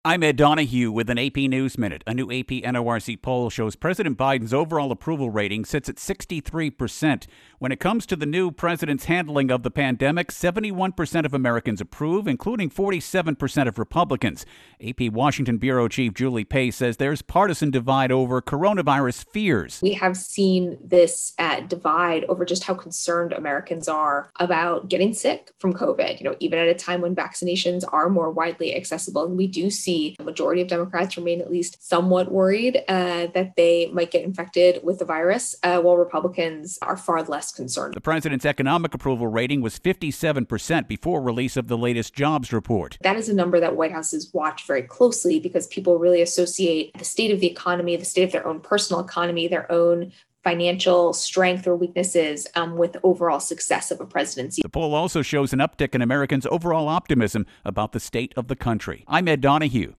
I'm Ed Donahue with an AP News Minute. A new AP NORC poll shows President Biden's overall approval rating sits at 63%. When it comes to the new president's handling of the pandemic, 71% of Americans approve, including 47% of Republicans. AP Washington Bureau Chief Julie Pace says there's partisan divide over coronavirus fears. We have seen this divide over just how concerned Americans are about getting sick from COVID, even at a time when vaccinations are more widely accessible. And we do see the majority of Democrats remain at least somewhat worried that they might get infected with the virus, while Republicans are far less concerned. The president's economic approval rating was 57% before release of the latest jobs report. That is a number that White House has watched very closely because people really associate the state of the economy, the state of their own personal economy, their own financial strength or weaknesses with overall success of a presidency. The poll also shows an uptick in Americans' overall optimism about the state of the country. I'm Ed Donahue.